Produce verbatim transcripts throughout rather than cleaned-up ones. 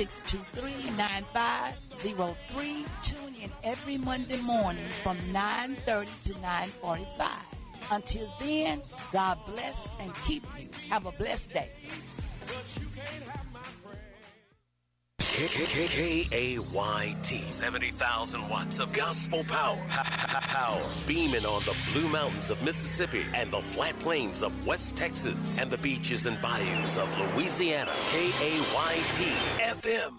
six two three, nine five zero three. Tune in every Monday morning from nine thirty to nine forty-five. Until then, God bless and keep you. Have a blessed day. K A Y T, seventy thousand watts of gospel power. Power beaming on the Blue Mountains of Mississippi and the flat plains of West Texas and the beaches and bayous of Louisiana. K A Y T F M.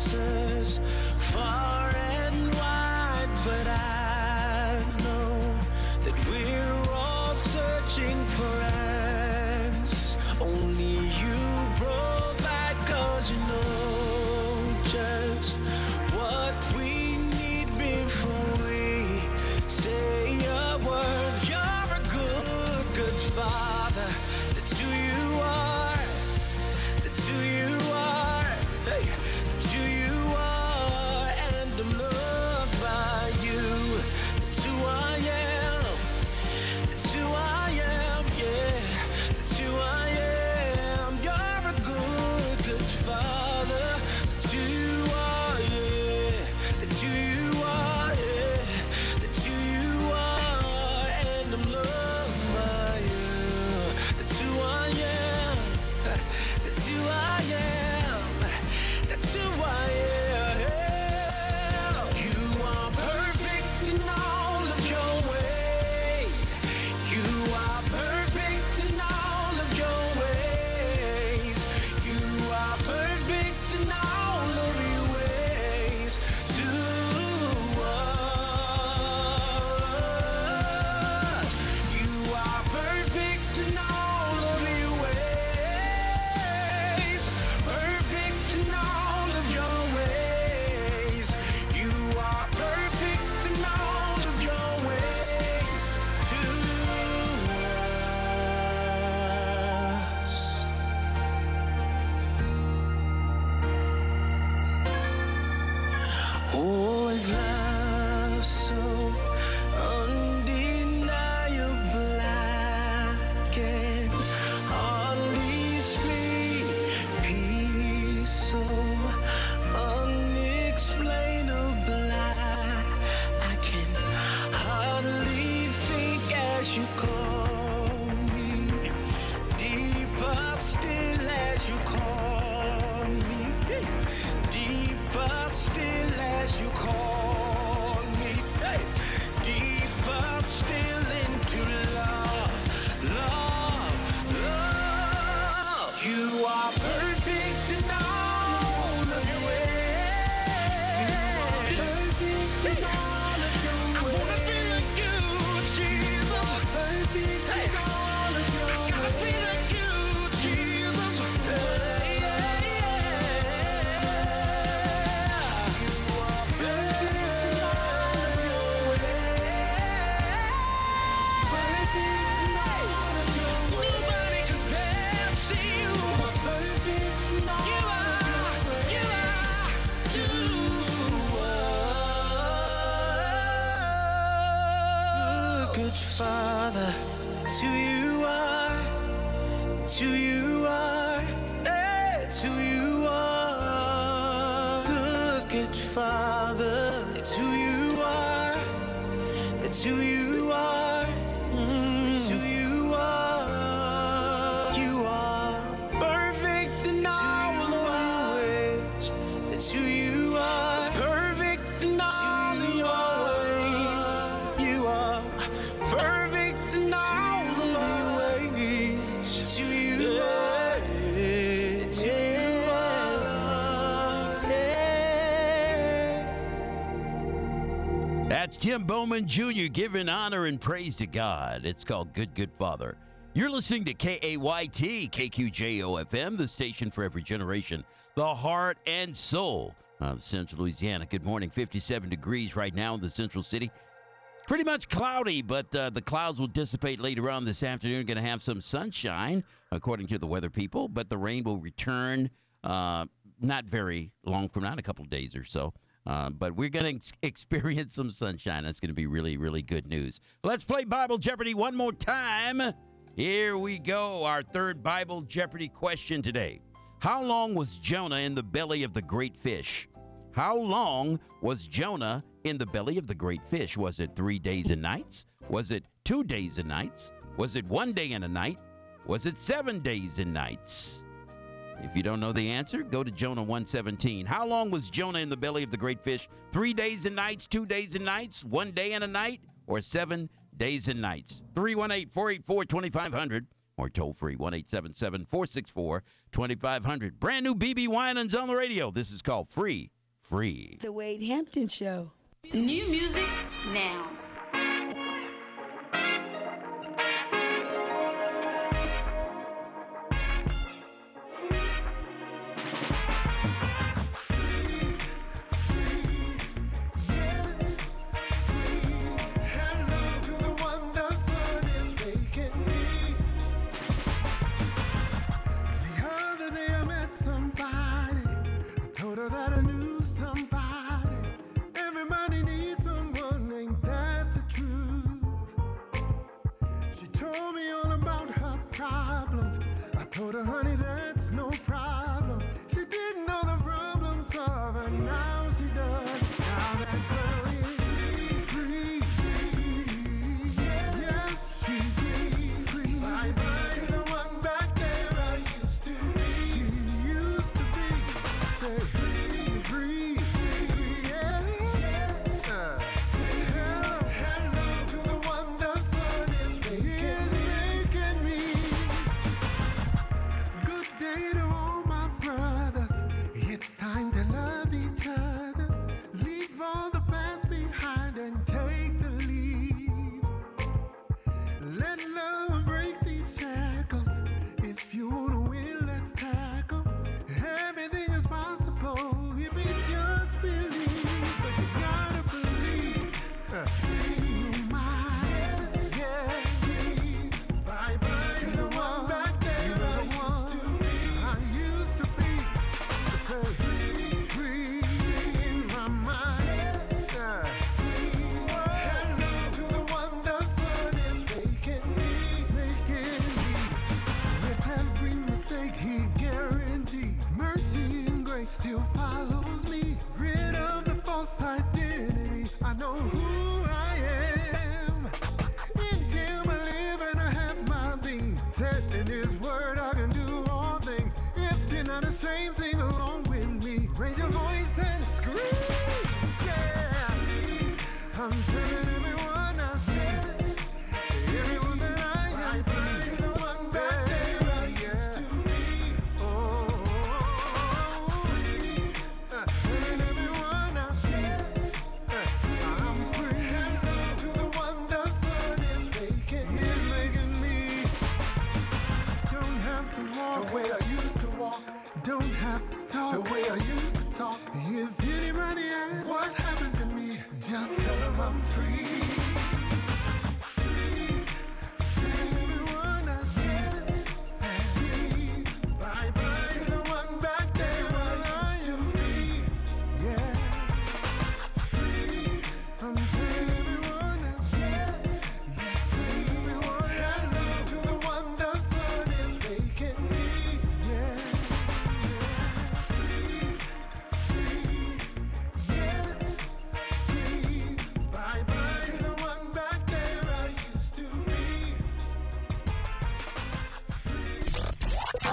Far and wide, but I know good Father. It's who you are. It's who you are. It's who you are. Good, good Father. It's who you are. It's who you are. Mm. It's who you are. You are perfect in all of your ways. It's who you are. Perfect in all of your ways. You are perfect in all of your ways. It's who you are. It's who you are. That's Tim Bowman Junior giving honor and praise to God. It's called Good, Good Father. You're listening to K A Y T, K Q J O F M, the station for every generation, the heart and soul of Central Louisiana. Good morning, fifty-seven degrees right now in the Central City. Pretty much cloudy, but uh, the clouds will dissipate later on this afternoon. Going to have some sunshine, according to the weather people, but the rain will return uh, not very long from now, in a couple of days or so. Uh, but we're going to ex- experience some sunshine. That's going to be really, really good news. Let's play Bible Jeopardy one more time. Here we go. Our third Bible Jeopardy question today. How long was Jonah in the belly of the great fish? How long was Jonah in the belly of the great fish? Was it three days and nights? Was it two days and nights? Was it one day and a night? Was it seven days and nights? If you don't know the answer, go to Jonah one seventeen. How long was Jonah in the belly of the great fish? Three days and nights, two days and nights, one day and a night, or seven days and nights? three one eight, four eight four, two five zero zero or toll free one eight seven seven, four six four, two five zero zero. Brand new B B Winans on the radio. This is called Free, Free. The Wade Hampton Show. New music now. Told her, honey, that's no problem. She didn't know the problem solver. Now she does. Now that girl is free, free, free. Yes, she's free, free. Bye bye to the one back there I used to be. She used to be. Say free, free, free. Yes. Yes. Uh, hello, hello to the one the sun is making, making me. Good day to all my brothers. It's time to love each other. Leave all the past behind and take the lead. Let love break these shackles. If you wanna win, let's tackle. Everything is possible if you just believe. But you gotta believe. Uh, you might. Yeah. Bye bye to the one back there. I used to be. I used to be. Say free, free in my mind. Uh, hello to the one the sun is making me, making me. With every mistake he guarantees, mercy and grace still follows me. Rid of the false identity, I know who I am. In him I live and I have my being. Said in his word I can do all things. If you're not ashamed, sing along with me. Raise your voice and scream. Yeah. I'm telling everyone I see. Everyone that I am free. To the one back there I used to be. Oh, free. Uh, telling everyone I see. Uh, I'm free. To the one the sun is making. He's making me. Don't have to walk the way I used to walk. Don't have to talk the way I used to talk. If anybody asks what happened to me, just tell them I'm free.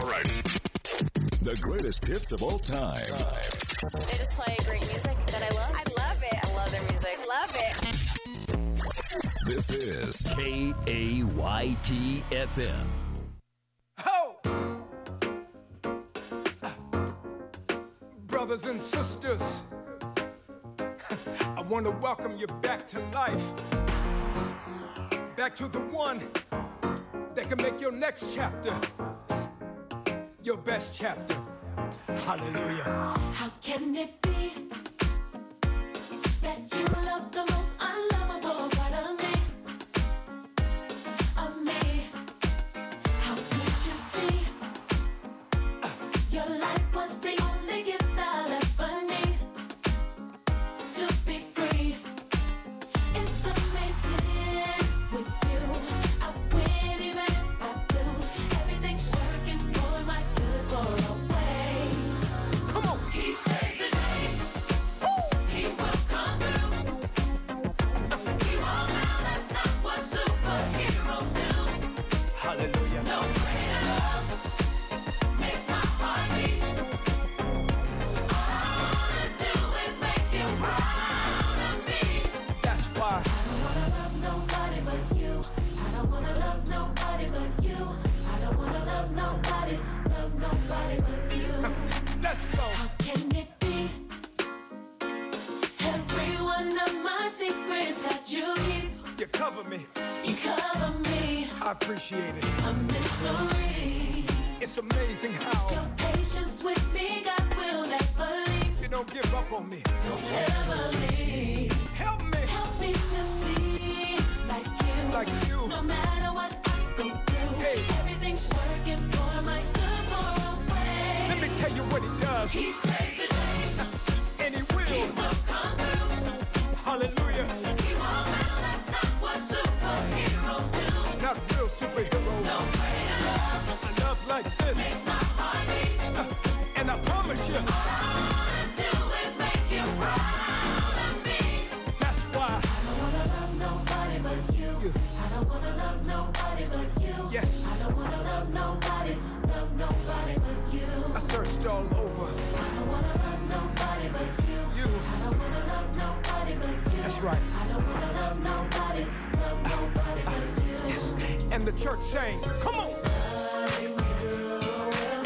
All right. The greatest hits of all time. They just play great music that I love. I love it. I love their music. Love it. This is K A Y T F M. Ho! Brothers and sisters, I want to welcome you back to life. Back to the one that can make your next chapter your best chapter. Hallelujah. How can it be that you love the most unlovable part of me? Of me? How could you see uh, your life was the only gift I'll ever need to be free? It's amazing with you. I win even if I lose. Everything's working for my good for always. Come on. He saves the day. He will come through. He won't now. That's not what superheroes do. Hallelujah. No greater love makes my heart beat. All I wanna do is make you proud of me. That's why. I don't wanna love nobody but you. I don't wanna love nobody but you. I don't wanna love nobody, love nobody but you. Let's go. How can it be? Every one of my secrets got you here. You cover me. You cover me, I appreciate it. a mystery. It's amazing how Your patience with me, God will never leave. you don't give up on me. Don't ever leave. Help me. Help me to see like you. Like you. No matter what I go through, Hey. everything's working for my good for a way. Let me tell you what he does. He saves the day. And he will. He will come through. Hallelujah. He won't now. That's not what superheroes do. Not real superheroes. No greater love A love like this. makes my heart beat. Uh, and I promise you, All I wanna do is make you proud of me. that's why. I don't wanna love nobody but you. You. I don't wanna love nobody but you. Yes. I don't wanna love nobody, love nobody but you. I searched all over. I don't wanna love nobody but you. You. I don't wanna love nobody but you. That's right. I don't wanna love nobody, love nobody but you. Yes. And the church sang, come on. Loving you will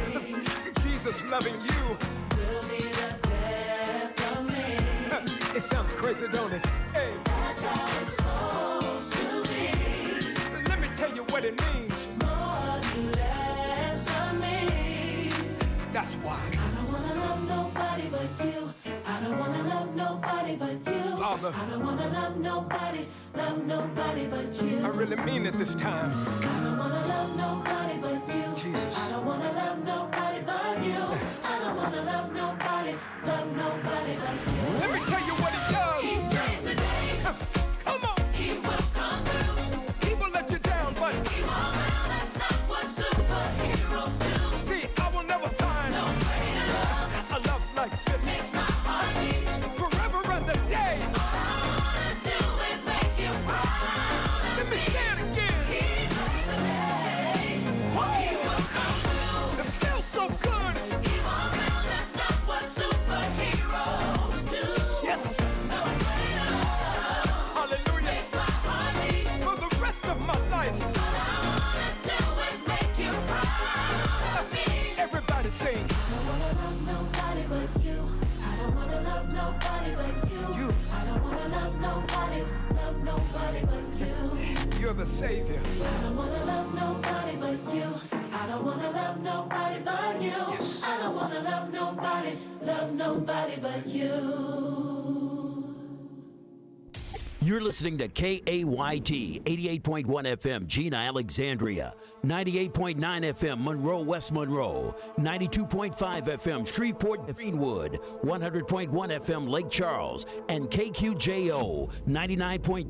be, Jesus loving you. will be the death of me. It sounds crazy, don't it? Hey, That's how it's supposed to be. let me tell you what it means. More you less of me. That's why. I don't wanna love nobody but you. I don't wanna love nobody but you. Father. I don't wanna love nobody, love nobody but you. I really mean it this time. I don't wanna love nobody but you. Jesus. I don't wanna love nobody but you. I don't wanna love nobody, love nobody but you. Let me tell you what it does. He saves the day. Come on. He will come through. He will let you down, but He won't now. That's not what superheroes do. see, I will never find No greater love a love like this. makes my heart beat. Forever and the day. All I wanna do is make you proud of Let me say it again. He saves the day. He will come through. It feels so good. He won't now. That's not what superheroes do. Yes. No greater love Hallelujah. makes my heart beat. For the rest of my life. All I wanna do is make you proud of me. Everybody sing. I don't wanna love nobody but you. I don't wanna love nobody but you. You. I don't wanna love nobody, love nobody but you. You're the savior. I don't wanna love nobody but you. I don't wanna love nobody but you. Yes. I don't wanna love nobody, love nobody but you. You're listening to K A Y T, eighty-eight point one F M, Gina, Alexandria, ninety-eight point nine F M, Monroe, West Monroe, ninety-two point five F M, Shreveport, Greenwood, one hundred point one F M, Lake Charles, and K Q J O, ninety-nine point